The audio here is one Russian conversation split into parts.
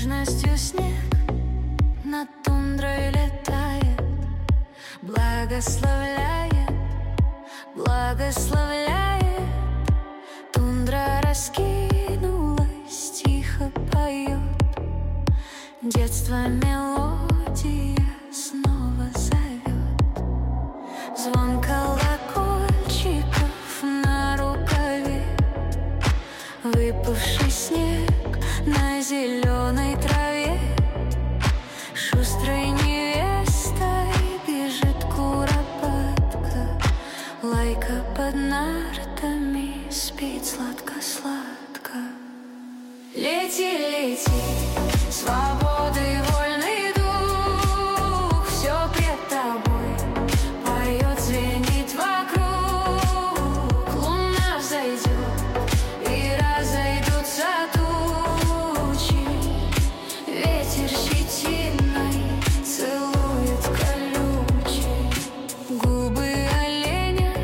нежностью снег над тундрой летает, благословляет, благословляет. Тундра раскинулась, тихо поет. Детство мелодия снова зовет. Звон колокольчиков на рукаве, выпавший снег на зеленой траве. Шустрой невестой бежит куропатка, лайка под нартами спит сладко-сладко. Лети, лети, свободы вольный дух, все пред тобой поет, звенит вокруг. Луна взойдет и разойдутся тучи, ветер щетиной целует колючий. Губы оленя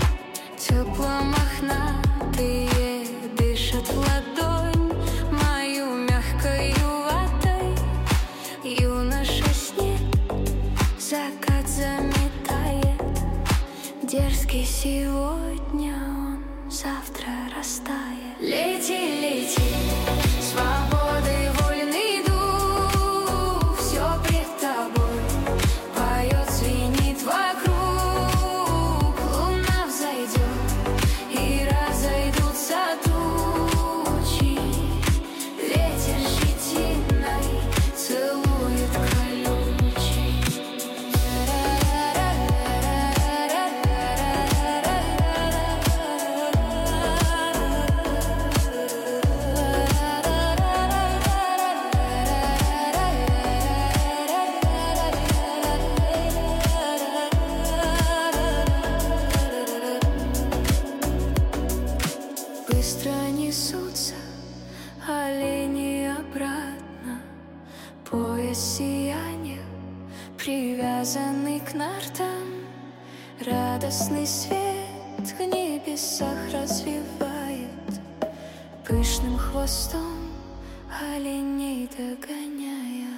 тепло-мохнатые дышат в ладонь мою мягкою ватой. Юноша снег закат заметает, дерзкий сегодня он, завтра растает. Лети, лети, свободы вольный дух, все пред тобой поет, звенит вокруг. Луна взойдет и разойдутся тучи, ветер щетиной целует колючий. Быстро несутся олени обратно, пояс сияния привязанный к нартам. Радостный свет в небесах развивает, пышным хвостом оленей догоняя.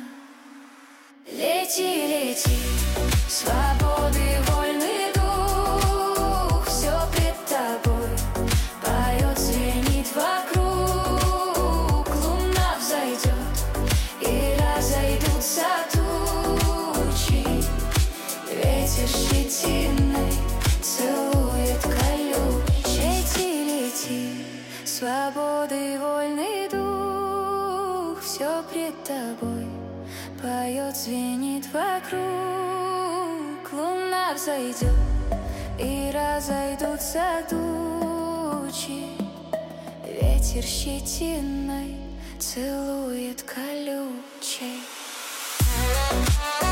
Лети, лети, свободы вольный дух, все пред тобой поет, звенит вокруг. Луна взойдет и разойдутся тучи, ветер щетиной целует колючий. Лети, лети, свободы вольный дух, все пред тобой поет, звенит вокруг. Луна взойдет и разойдутся тучи, ветер щетиной целует колючей.